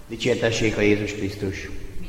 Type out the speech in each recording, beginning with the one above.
Dicsértessék a Jézus Krisztus!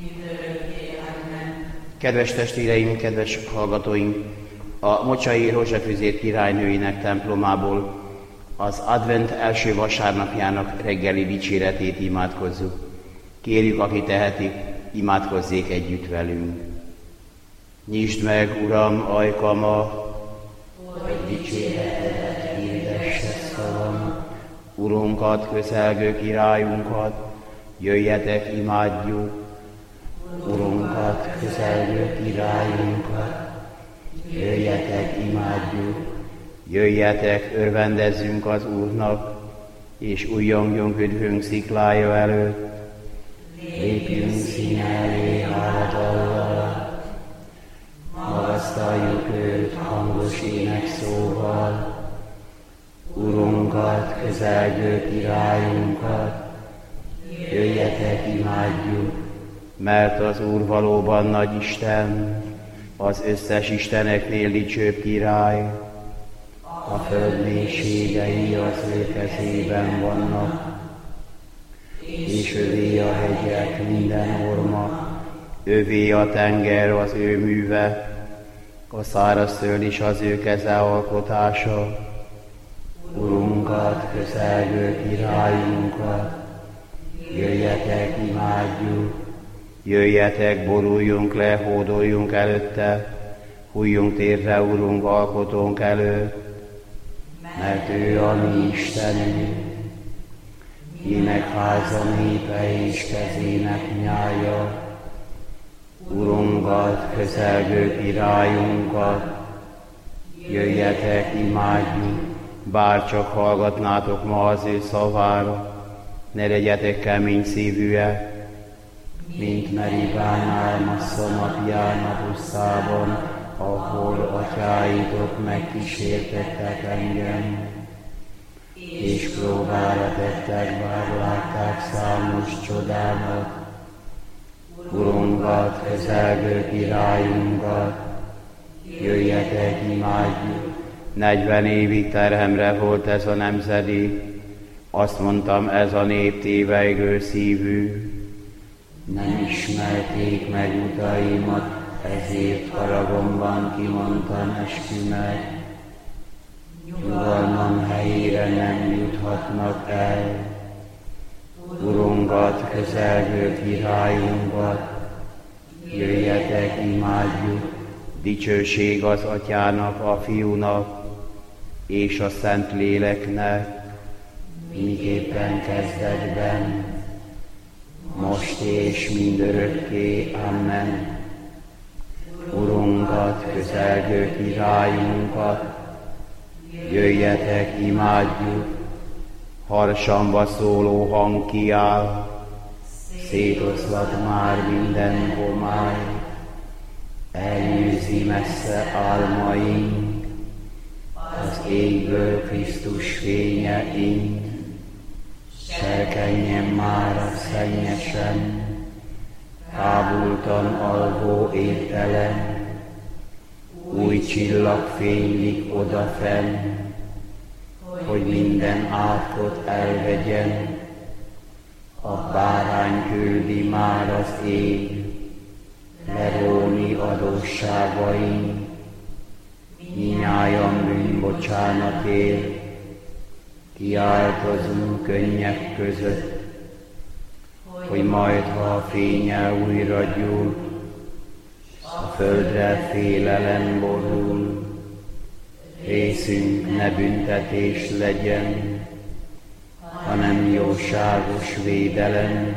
Kedves testvéreim, kedves hallgatóink! A Mocsai Rózsafüzér királynőinek templomából az advent első vasárnapjának reggeli dicséretét imádkozzuk. Kérjük, aki teheti, imádkozzék együtt velünk. Nyisd meg, Uram, ajkama, hogy dicséretedet hirdesse szavam. Urunkat, közelgő királyunkat, jöjjetek, imádjuk. Urunkat, közelgő királyunkat, jöjjetek, imádjuk. Jöjjetek, örvendezzünk az Úrnak, és újjongjunk üdvünk sziklája előtt. Lépjünk színe elé háladallal, magasztaljuk őt hangos énekszóval. Urunkat, közelgő királyunkat, jöjjetek, imádjuk, mert az Úr valóban nagy Isten, az összes isteneknél dicsőbb király. A föld mélységei az ő kezében vannak, és övé a hegyek minden orma, övé a tenger az ő műve, a szárazföld is az ő keze alkotása. Urunkat, közelgő királyunkat, jöjjetek, imádjuk. Jöjjetek, boruljunk le, hódoljunk előtte, hújjunk térre, Urunk, alkotónk előtt, mert ő a mi Istenünk, énekháza népe és kezének nyája. Urunkat, közelgő királyunkat, jöjjetek, imádjuk, bár csak hallgatnátok ma az ő szavára, ne legyetek kemény szívűek, mint Meribánál Massza napján a buszában, ahol atyáitok megkísértettek engem, és próbára tettek, bár látták számos csodámat. Urunkat, közelgő királyunkat, jöjjetek, imádjuk. 40 évig terhemre volt ez a nemzedék, azt mondtam, ez a nép tévejgő szívű. Nem ismerték meg utaimat, ezért haragomban kimondtam eskümet. Nyugalmam helyére nem juthatnak el. Urunkat, közelgő királyunkat, jöjjetek, imádjuk. Dicsőség az Atyának, a Fiúnak és a Szentléleknek, miképpen kezdetben, most és mindörökké. Amen. Urunkat, közelgő királyunkat, jöjjetek, imádjuk. Harsamba szóló hang kiáll, szétoszlat már minden homály, elűzi messze álmaink, az égből Krisztus fénye ing. Serkenjen már a szennyesen, kábultan alvó értelem, új csillag fénylik odafenn, hogy minden átkot elvegyen. A bárány küldi már az ég, leróni adósságaink, minnyájan bűnbocsánatért, kiáltozunk könnyek között, hogy majd, ha a fénye újra gyúl, a földre félelem borul, részünk ne büntetés legyen, hanem jóságos védelem.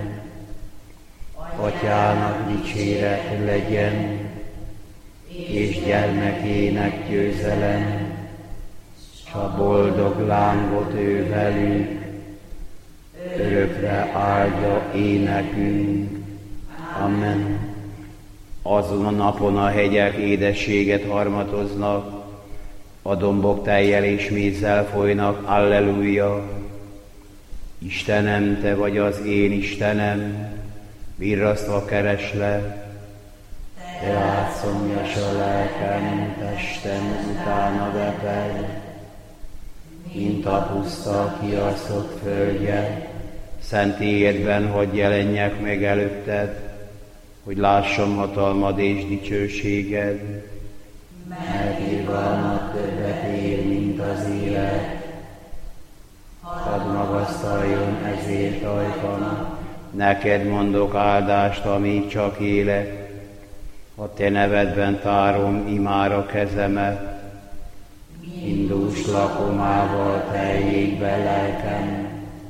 Atyának dicséret legyen, és gyermekének győzelem, s a boldog lángot ő velünk, örökre áldja énekünk. Amen. Azon a napon a hegyek édességet harmatoznak, a dombok tejjel és mézzel folynak, alleluja. Istenem, te vagy az én Istenem, virrasztva kereslek, te átszomjas a lelkem, testem utána vepel, mint a puszta kiaszott földje, Szentélyedben hadd jelenjek meg előtted, hogy lássam hatalmad és dicsőséged, mert irgalmat többet ér, mint az élet. Hadd magasztaljon ezért ajkamat, neked mondok áldást, amíg csak élek. A te nevedben tárom imára kezemet, indús lakomával teljékbe lelkem.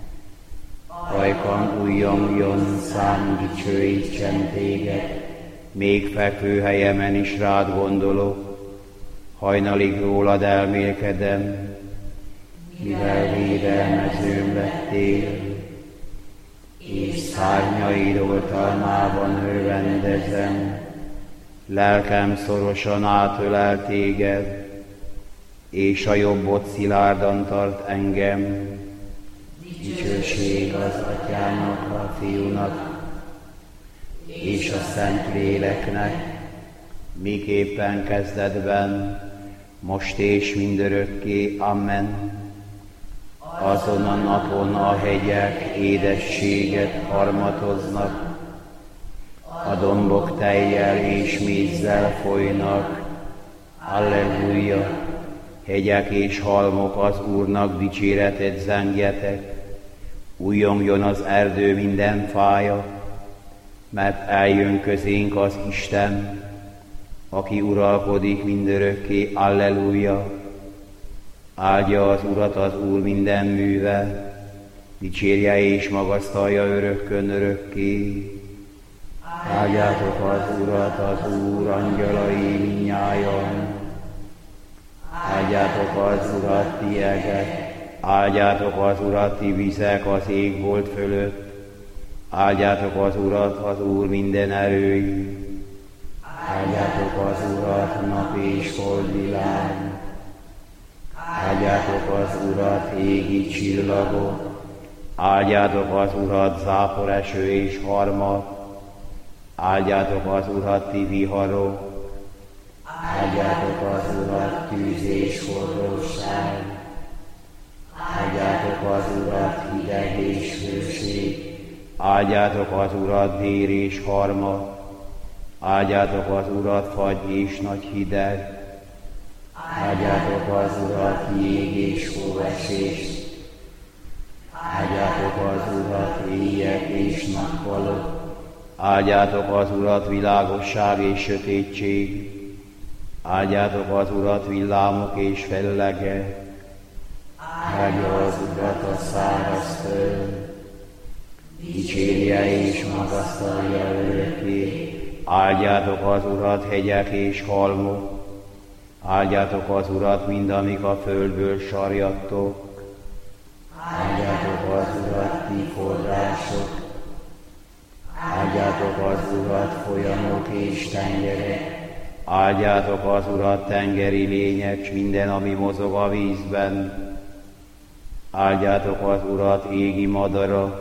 Ajkam újjongjon, szám dicsőítsen téged, még fekvő helyemen is rád gondolok, hajnalig rólad elmélkedem, mivel védelmezőm lettél, és szárnyaid oltalmában örvendezem. Lelkem szorosan átölel téged, és a jobbod szilárdan tart engem. Dicsőség az Atyának, a Fiúnak, és a Szentléleknek, miképpen kezdetben, most és mindörökké. Amen. Azon a napon a hegyek édességet harmatoznak, a dombok tejjel és mézzel folynak. Alleluja! Hegyek és halmok, az Úrnak dicséretet zengjetek, újjongjon az erdő minden fája, mert eljön közénk az Isten, aki uralkodik mindörökké. Alleluja! Áldja az Urat az Úr minden műve, dicsérje és magasztalja örökkön örökké. Áldjátok az Urat, az Úr angyalai mindnyájan. Áldjátok az Urat, ti egek, áldjátok az Urat, ti vizek az égbolt fölött. Áldjátok az Urat, az Úr minden erői. Áldjátok az Urat, nap és holdvilág. Áldjátok az Urat, égi csillagok. Áldjátok az Urat, záporeső és harmat. Áldjátok az Urat, ti viharok. Áldjátok az Urat, tűz és forróság. Áldjátok az Urat, hideg és hőség. Áldjátok az Urat, vér és harmat. Áldjátok az Urat, fagy és nagy hideg. Áldjátok az Urat, jég és hóesés. Áldjátok az Urat, éjek és nappalok. Áldjátok az Urat, világosság és sötétség. Áldjátok az Urat, villámok és fellegek. Áldja az Urat a száraz föld. Dicsérje és magasztalja örökké. Áldjátok az Urat, hegyek és halmok. Áldjátok az Urat, mindamik a földből sarjadtok. Áldjátok az Urat, ti források. Áldjátok az Urat, folyamok és tengerek. Áldjátok az Urat, tengeri lények, s minden, ami mozog a vízben. Áldjátok az Urat, égi madarak.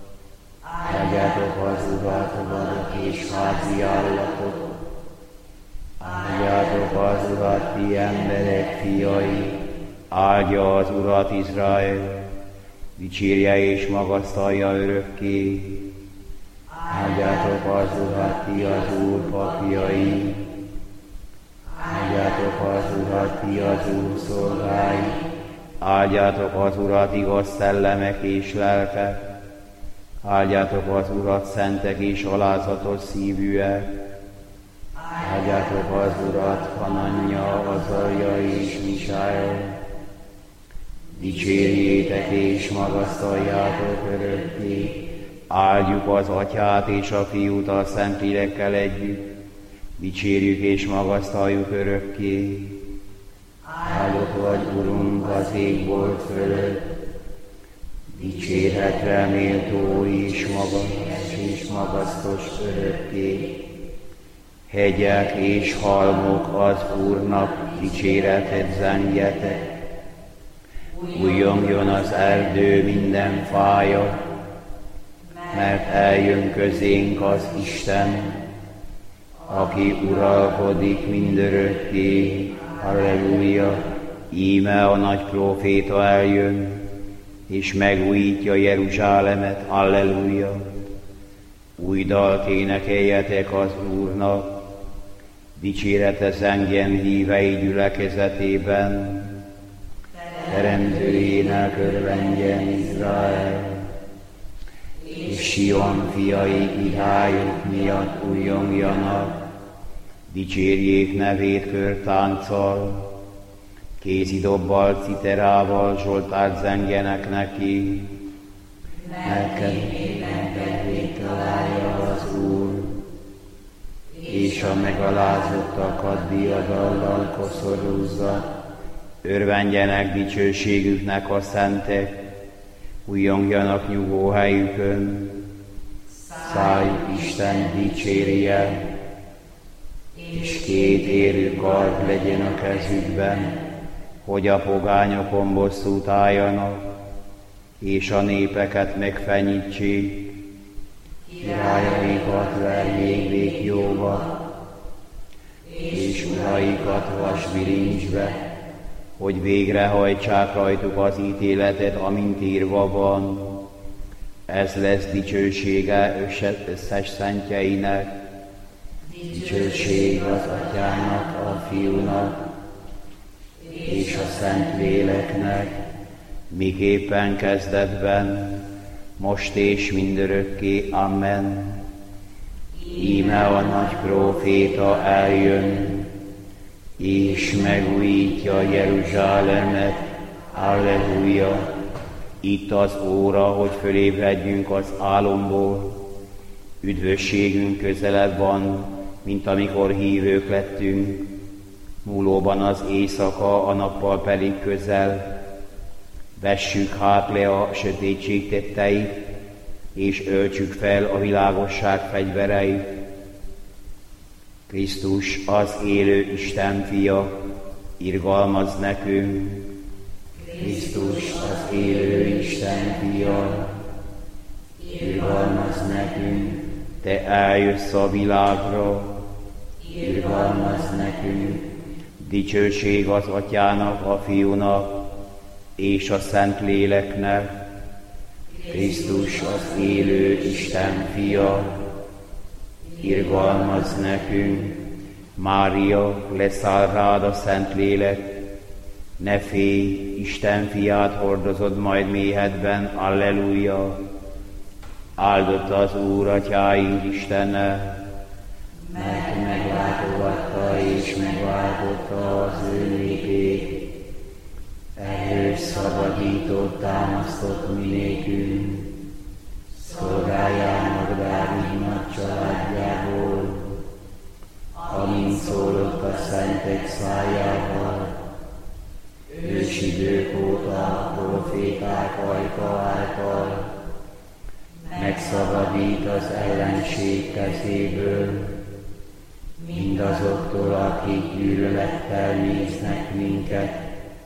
Áldjátok az Urat, vadok és házi állatok. Áldjátok az Urat, ti emberek fiai. Áldja az Urat Izrael, dicsérje és magasztalja örökké. Áldjátok az Urat, ti az Úr papjai. Áldjátok az Urat, ti az Úr szolgái. Áldjátok az Urat, igaz szellemek és lelkek. Áldjátok az Urat, szentek és alázatos szívűek. Áldjátok az Urat, Hananja, Azalja és Misáel. Dicsérjétek és magasztaljátok örökké. Áldjuk az Atyát és a Fiút a Szentlélekkel együtt. Dicsérjük és magasztaljuk örökké. Áldott vagy, Urunk, az égbolt fölött. Dicsérhetre méltó és magas és magasztos örökké. Hegyek és halmok, az Úrnak dicséretet zengjetek. Újjongjon az erdő minden fája, mert eljön közénk az Isten, aki uralkodik mindörökké. Halleluja! Íme a nagy próféta eljön, és megújítja Jeruzsálemet, alleluja! Új dalt énekeljetek az Úrnak, dicsérete zengjen hívei gyülekezetében, teremtőjének örvendjen Izrael, és Sion fiai királyok miatt újjongjanak, dicsérjék nevét körtánccal, kézidobbal, citerával zsoltárt zengjenek neki, mert kedvét találja az Úr, és a megalázottakat diadallal koszorúzza. Örvendjenek dicsőségüknek a szentek, újjongjanak nyugó helyükön, szájuk Isten dicsérje, és két érő kard legyen a kezükben, hogy a pogányokon bosszút álljanak, és a népeket megfenyítsék, királyaikat verjék békjóba, és uraikat vasbilincsbe, hogy végrehajtsák rajtuk az ítéletet, amint írva van. Ez lesz dicsősége összes szentjeinek, dicsőség az Atyának, a Fiúnak, és a Szentléleknek, miképpen kezdetben, most és mindörökké. Amen. Íme a nagy próféta eljön, és megújítja Jeruzsálemet, alleluja! Itt az óra, hogy fölébredjünk az álomból. Üdvösségünk közelebb van, mint amikor hívők lettünk. Múlóban az éjszaka, a nappal pedig közel. Vessük hát le a sötétség tetteit, és öltsük fel a világosság fegyvereit. Krisztus az élő Isten fia, irgalmazz nekünk. Krisztus az élő Isten fia, irgalmazz nekünk. Te eljössz a világra, irgalmazz nekünk. Dicsőség az Atyának, a Fiúnak, és a Szentléleknek. Krisztus az élő Isten fia, irgalmazz nekünk. Mária, leszáll rád a Szentlélek, ne félj, Isten fiát hordozod majd méhedben, alleluja! Áldott az Úr, Atyáink Istene, mert meglátogatta és megváltotta az ő népét, erős szabadítót támasztott mi nékünk, szolgájának Dávid nagy családjából, amint szólott a szentek szájával, ősidők óta a proféták ajka által, megszabadít az ellenség kezéből, mindazoktól, akik gyűlölettel néznek minket.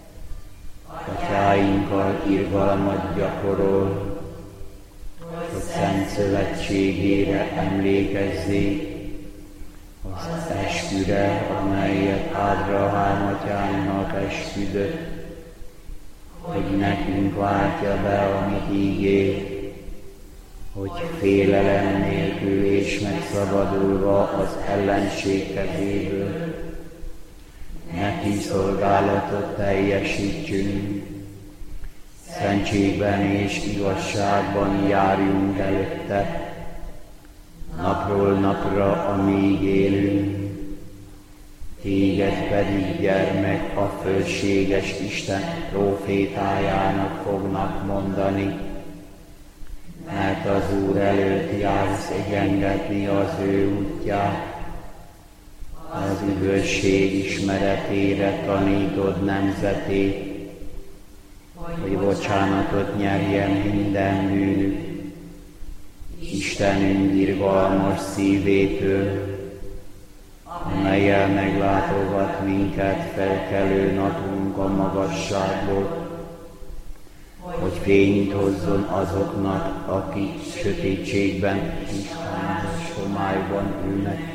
Atyáinkkal irgalmat gyakorol, hogy szent szövetségére emlékezzék, az esküre, amelyet Ábrahám atyánknak esküdött, hogy nekünk váltja be, amit ígér, hogy félelem nélkül és megszabadulva az ellenség kezéből neki szolgálatot teljesítsünk, szentségben és igazságban járjunk előtte, napról napra, amíg élünk. Téged pedig, gyermek, a fölséges Isten prófétájának fognak mondani, mert az Úr előtt jársz egyengetni az ő útját, az üdvösség ismeretére tanítod nemzetét, hogy bocsánatot nyerjen minden bűnük, Istenünk irgalmas szívétől, amellyel meglátogat minket felkelő napunk a magasságból, hogy fényt hozzon azoknak, akik sötétségben és hányos homályban ülnek,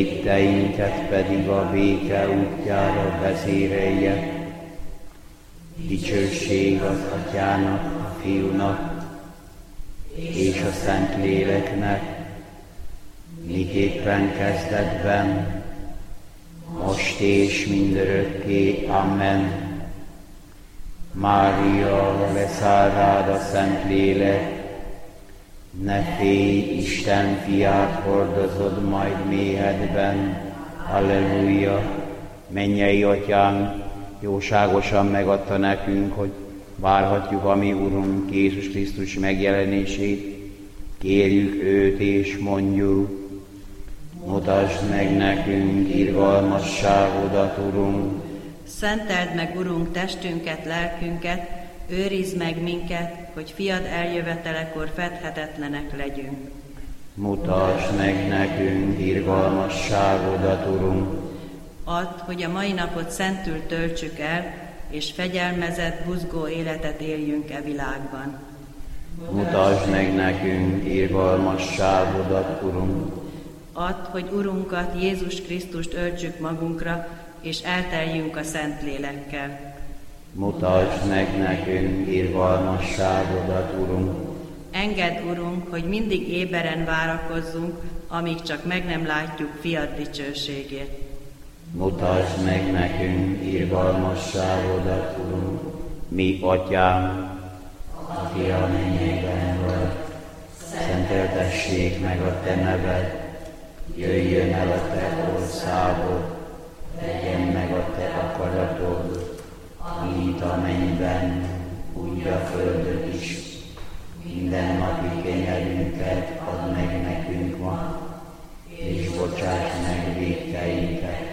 lépteinket pedig a béke útjára vezérelje, Dicsőség az Atyának, a Fiúnak és a Szentléleknek, miképpen kezdetben, most és mindörökké. Amen. Mária, leszáll rád a Szentlélek, ne félj, Isten fiát hordozod majd méhedben. Halleluja! Mennyei Atyánk, jóságosan megadta nekünk, hogy várhatjuk a mi Urunk Jézus Krisztus megjelenését. Kérjük őt és mondjuk: mutasd meg nekünk irgalmasságodat, Urunk. Szenteld meg, Urunk, testünket, lelkünket, őrizd meg minket, hogy fiad eljövetelekor fedhetetlenek legyünk. Mutasd meg nekünk irgalmasságodat, Urunk. Add, hogy a mai napot szentül töltsük el, és fegyelmezett, buzgó életet éljünk e világban. Mutasd meg nekünk irgalmasságodat, Urunk. Add, hogy Urunkat, Jézus Krisztust öltsük magunkra, és elteljünk a Szentlélekkel. Mutasd meg nekünk irgalmasságodat, Urunk. Engedd, Urunk, hogy mindig éberen várakozzunk, amíg csak meg nem látjuk fiad dicsőségét. Mutasd meg nekünk irgalmasságodat, Urunk. Mi, Atyám, aki a mennyekben vagy, szenteltessék meg a te neved, jöjjön el a te országod, legyen meg a te akaratod, mint a mennyben, úgy a földön is. Minden napi kenyerünket add meg nekünk ma, és bocsáss meg vétkeinket,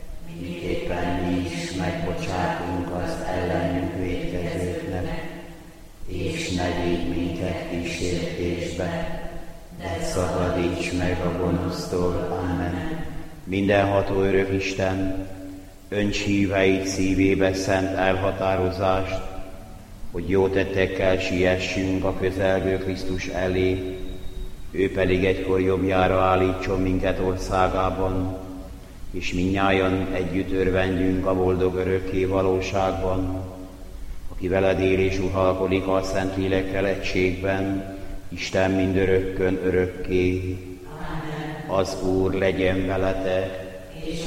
miképpen mi is megbocsátunk az ellenünk vétkezőknek, és ne védj minket kísértésbe, de szabadíts meg a gonosztól. Amen. Mindenható örök Isten, önts híveit szívébe szent elhatározást, hogy jó tettekkel siessünk a közelgő Krisztus elé, ő pedig egykor jobbjára állítson minket országában, és mindnyájan együtt örvendjünk a boldog örökké valóságban, aki veled él és uralkodik a Szentlélekkel egységben, Isten mindörökkön örökké. Amen. Az Úr legyen veletek, és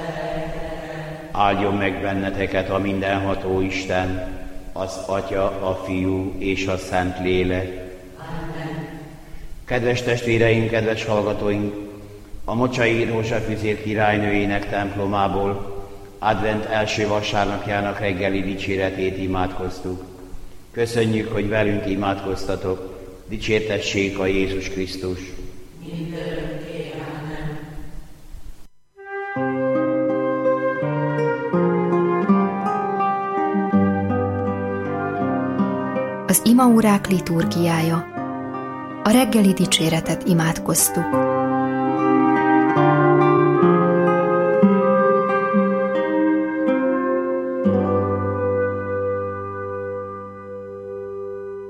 áldjon meg benneteket a mindenható Isten, az Atya, a Fiú és a Szentlélek. Amen. Kedves testvéreink, kedves hallgatóink, a Mocsai Rózsafüzér királynőjének templomából advent első vasárnapjának reggeli dicséretét imádkoztuk. Köszönjük, hogy velünk imádkoztatok, dicsértessék a Jézus Krisztus. Mindörökké. Amen. Az imaórák liturgiája. A reggeli dicséretet imádkoztuk.